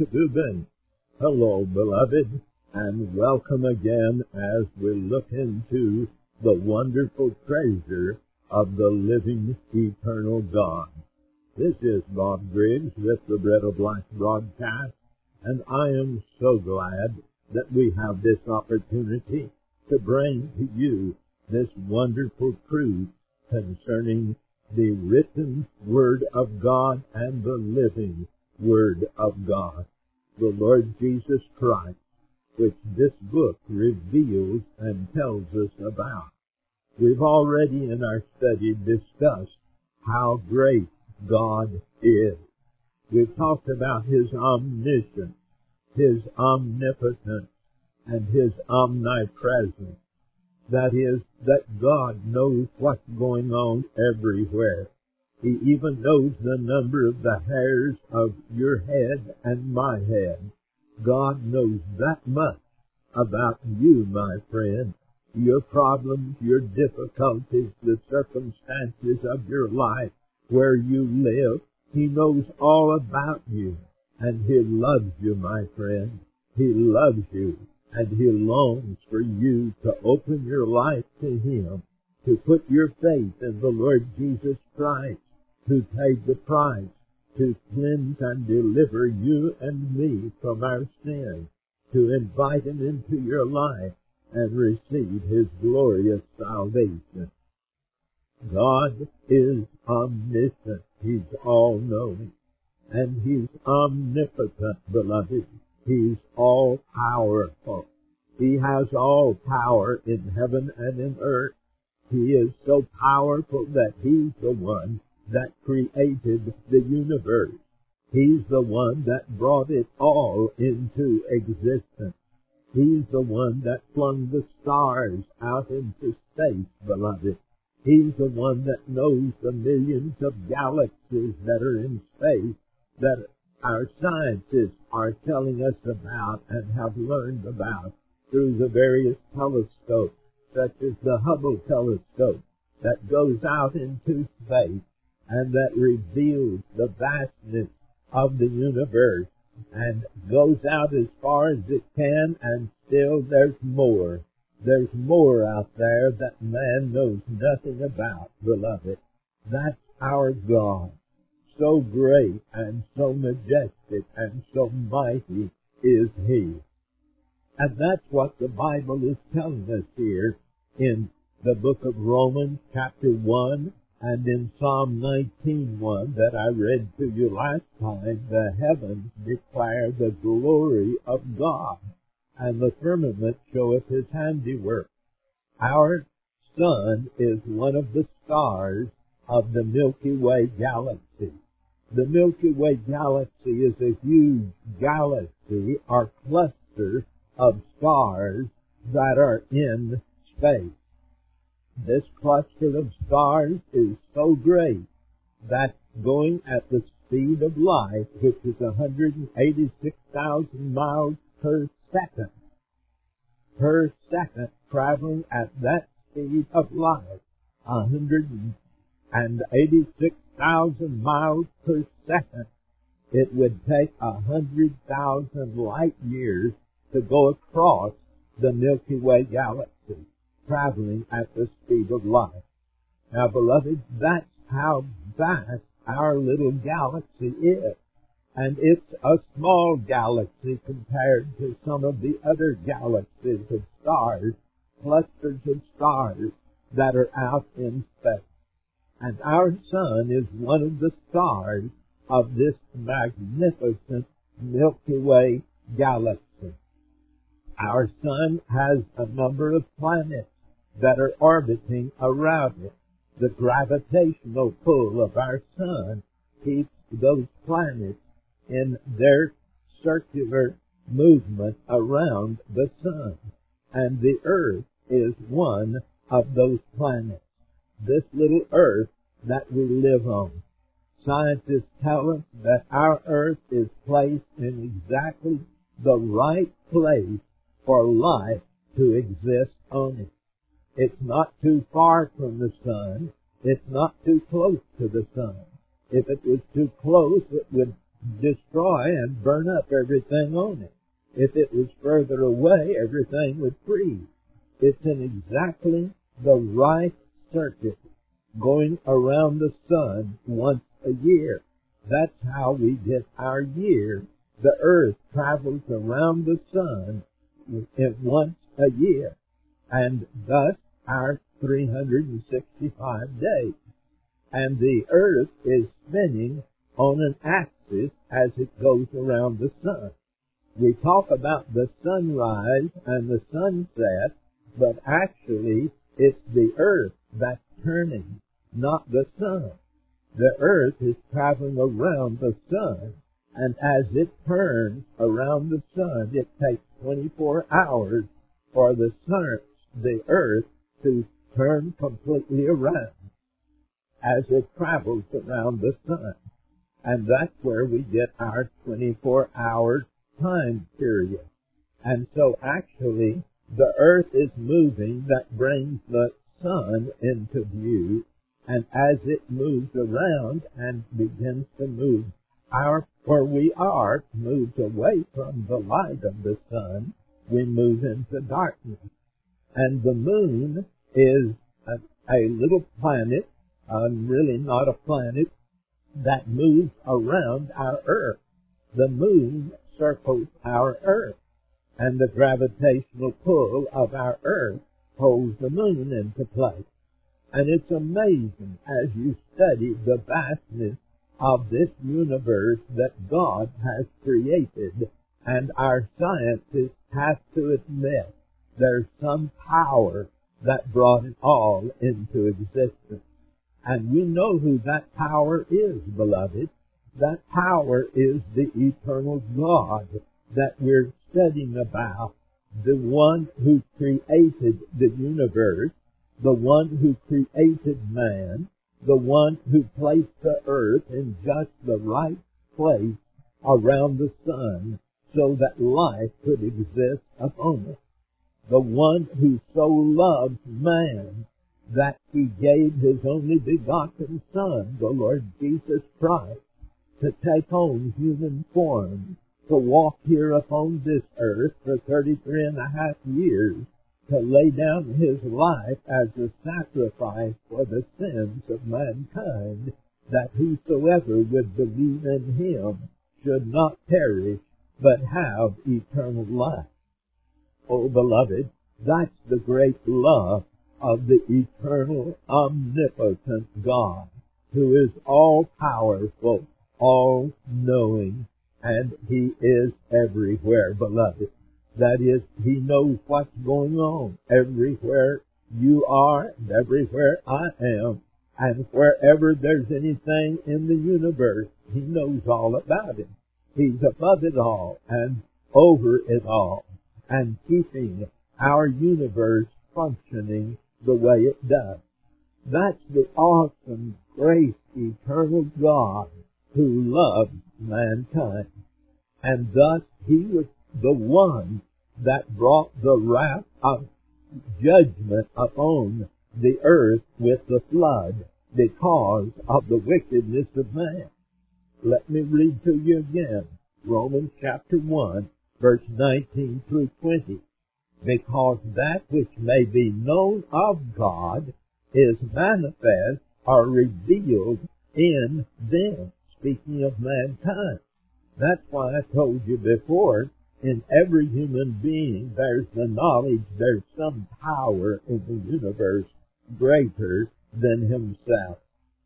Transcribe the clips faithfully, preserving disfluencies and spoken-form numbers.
Tubin. Hello, beloved, and welcome again as we look into the wonderful treasure of the living, eternal God. This is Bob Griggs with the Bread of Life broadcast, and I am so glad that we have this opportunity to bring to you this wonderful truth concerning the written Word of God and the living Word of God, the Lord Jesus Christ, which this book reveals and tells us about. We've already in our study discussed how great God is. We've talked about His omniscience, His omnipotence, and His omnipresence. That is, that God knows what's going on everywhere. He even knows the number of the hairs of your head and my head. God knows that much about you, my friend. Your problems, your difficulties, the circumstances of your life, where you live. He knows all about you. And He loves you, my friend. He loves you. And He longs for you to open your life to Him, to put your faith in the Lord Jesus Christ, who paid the price to cleanse and deliver you and me from our sins, to invite Him into your life and receive His glorious salvation. God is omniscient. He's all-knowing. And He's omnipotent, beloved. He's all-powerful. He has all power in heaven and in earth. He is so powerful that He's the one that created the universe. He's the one that brought it all into existence. He's the one that flung the stars out into space, beloved. He's the one that knows the millions of galaxies that are in space that our scientists are telling us about and have learned about through the various telescopes, such as the Hubble telescope that goes out into space and that reveals the vastness of the universe and goes out as far as it can, and still there's more. There's more out there that man knows nothing about, beloved. That's our God. So great and so majestic and so mighty is He. And that's what the Bible is telling us here in the book of Romans chapter one and in Psalm nineteen one that I read to you last time. The heavens declare the glory of God, and the firmament showeth His handiwork. Our sun is one of the stars of the Milky Way galaxy. The Milky Way galaxy is a huge galaxy or cluster of stars that are in space. This cluster of stars is so great that going at the speed of light, which is one hundred eighty-six thousand miles per second, per second, traveling at that speed of light, one hundred eighty-six thousand miles per second, it would take one hundred thousand light years to go across the Milky Way galaxy, traveling at the speed of light. Now, beloved, that's how vast our little galaxy is. And it's a small galaxy compared to some of the other galaxies of stars, clusters of stars that are out in space. And our sun is one of the stars of this magnificent Milky Way galaxy. Our sun has a number of planets that are orbiting around it. The gravitational pull of our sun keeps those planets in their circular movement around the sun. And the earth is one of those planets. This little earth that we live on. Scientists tell us that our earth is placed in exactly the right place for life to exist on it. It's not too far from the sun. It's not too close to the sun. If it was too close, it would destroy and burn up everything on it. If it was further away, everything would freeze. It's in exactly the right circuit, going around the sun once a year. That's how we get our year. The earth travels around the sun once a year, and thus our three hundred sixty-five days. And the earth is spinning on an axis as it goes around the sun. We talk about the sunrise and the sunset, but actually it's the earth that's turning, not the sun. The earth is traveling around the sun, and as it turns around the sun, it takes twenty-four hours for the sun, the earth to turn completely around as it travels around the sun. And that's where we get our twenty-four hour time period. And so actually, the earth is moving, that brings the sun into view, and as it moves around and begins to move, our, where we are, moves away from the light of the sun, we move into darkness. And the moon is a, a little planet, uh, really not a planet, that moves around our earth. The moon circles our earth, and the gravitational pull of our earth holds the moon into place. And it's amazing as you study the vastness of this universe that God has created, and our scientists have to admit there's some power that brought it all into existence. And we know who that power is, beloved. That power is the eternal God that we're studying about, the one who created the universe, the one who created man, the one who placed the earth in just the right place around the sun so that life could exist upon it. The one who so loved man that he gave his only begotten Son, the Lord Jesus Christ, to take on human form, to walk here upon this earth for thirty-three and a half years, to lay down his life as a sacrifice for the sins of mankind, that whosoever would believe in him should not perish, but have eternal life. Oh, beloved, that's the great love of the eternal, omnipotent God, who is all-powerful, all-knowing, and he is everywhere, beloved. That is, he knows what's going on everywhere you are and everywhere I am, and wherever there's anything in the universe, he knows all about it. He's above it all and over it all, and keeping our universe functioning the way it does. That's the awesome, great, eternal God who loves mankind. And thus he was the one that brought the wrath of judgment upon the earth with the flood because of the wickedness of man. Let me read to you again, Romans chapter one, verse nineteen through twenty. Because that which may be known of God is manifest or revealed in them, speaking of mankind. That's why I told you before, in every human being there's the knowledge there's some power in the universe greater than himself.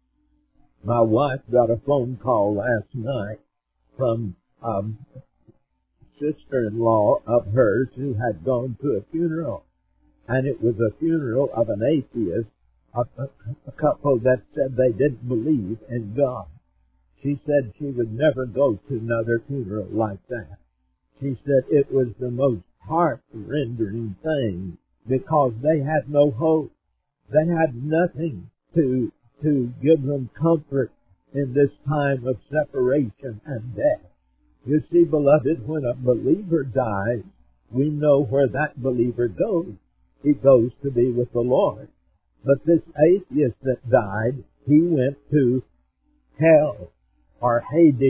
My wife got a phone call last night from um, sister-in-law of hers who had gone to a funeral, and it was a funeral of an atheist, a, a, a couple that said they didn't believe in God. She said she would never go to another funeral like that. She said it was the most heart-rending thing because they had no hope. They had nothing to to give them comfort in this time of separation and death. You see, beloved, when a believer dies, we know where that believer goes. He goes to be with the Lord. But this atheist that died, he went to hell, or Hades,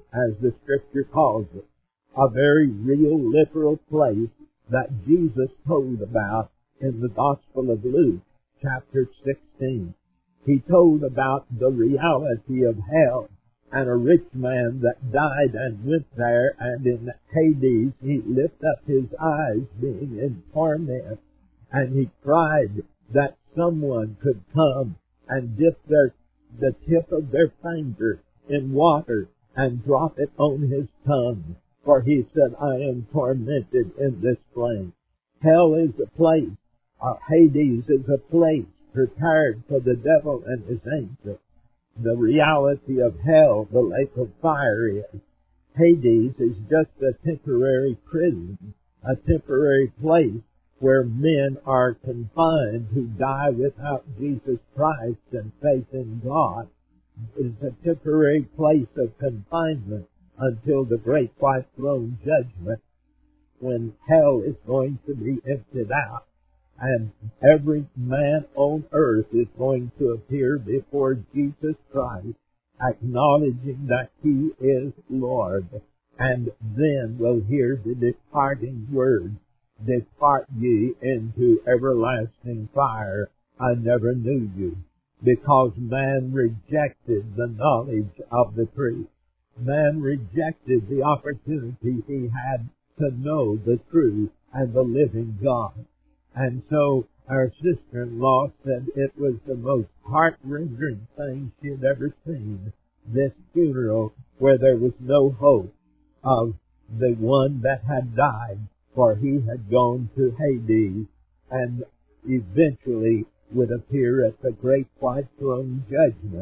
as the Scripture calls it, a very real, literal place that Jesus told about in the Gospel of Luke, chapter sixteen. He told about the reality of hell and a rich man that died and went there, and in Hades he lifted up his eyes being in torment, and he cried that someone could come and dip their, the tip of their finger in water and drop it on his tongue. For he said, I am tormented in this flame. Hell is a place, uh, Hades is a place prepared for the devil and his angels. The reality of hell, the lake of fire, is Hades is just a temporary prison, a temporary place where men are confined who die without Jesus Christ and faith in God. It's a temporary place of confinement until the great white throne judgment, when hell is going to be emptied out, and every man on earth is going to appear before Jesus Christ, acknowledging that He is Lord, and then will hear the departing word, depart ye into everlasting fire, I never knew you, because man rejected the knowledge of the truth. Man rejected the opportunity he had to know the true and the living God. And so our sister-in-law said it was the most heart-rending thing she had ever seen, this funeral where there was no hope of the one that had died, for he had gone to Hades and eventually would appear at the great white throne judgment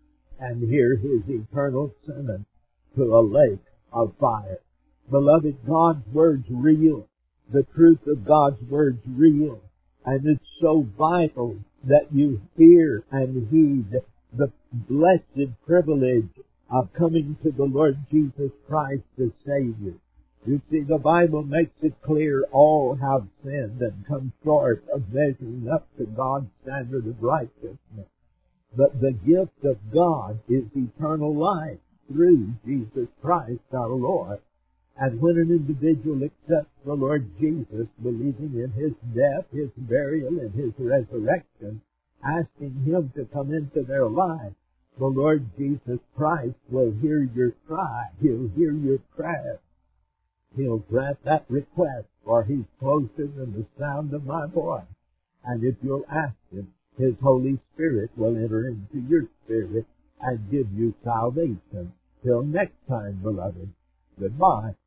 and hear his eternal sentence to a lake of fire. Beloved, God's Word's real. The truth of God's Word's real. And it's so vital that you hear and heed the blessed privilege of coming to the Lord Jesus Christ, the Savior. You see, the Bible makes it clear all have sinned and come short of measuring up to God's standard of righteousness. But the gift of God is eternal life through Jesus Christ our Lord. And when an individual accepts the Lord Jesus, believing in His death, His burial, and His resurrection, asking Him to come into their life, the Lord Jesus Christ will hear your cry. He'll hear your prayer. He'll grant that request, for He's closer than the sound of my voice. And if you'll ask Him, His Holy Spirit will enter into your spirit and give you salvation. Till next time, beloved, goodbye.